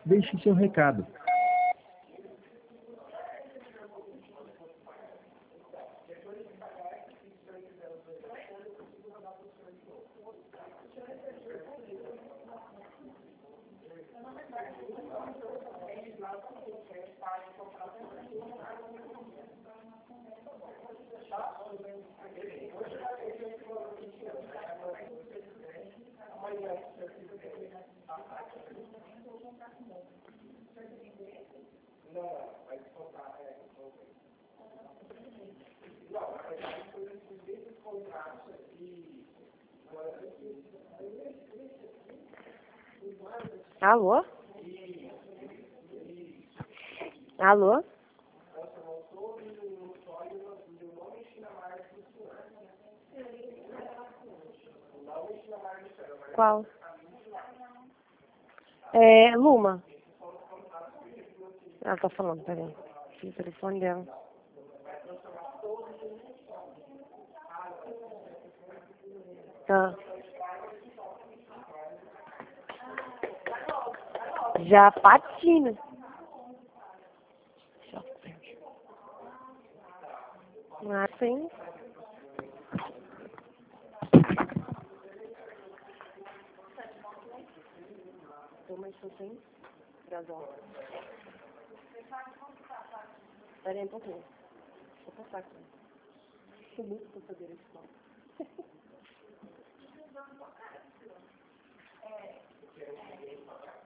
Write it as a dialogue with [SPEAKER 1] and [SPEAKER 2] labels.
[SPEAKER 1] Deixe seu recado.
[SPEAKER 2] Alô? Alô? Qual? Luma. Ela tá falando, peraí. O telefone dela. Tá. Já patina. Ah, sim. Toma isso assim. Gasol. Espera aí um pouquinho. Vou passar aqui. Tô muito pra fazer isso.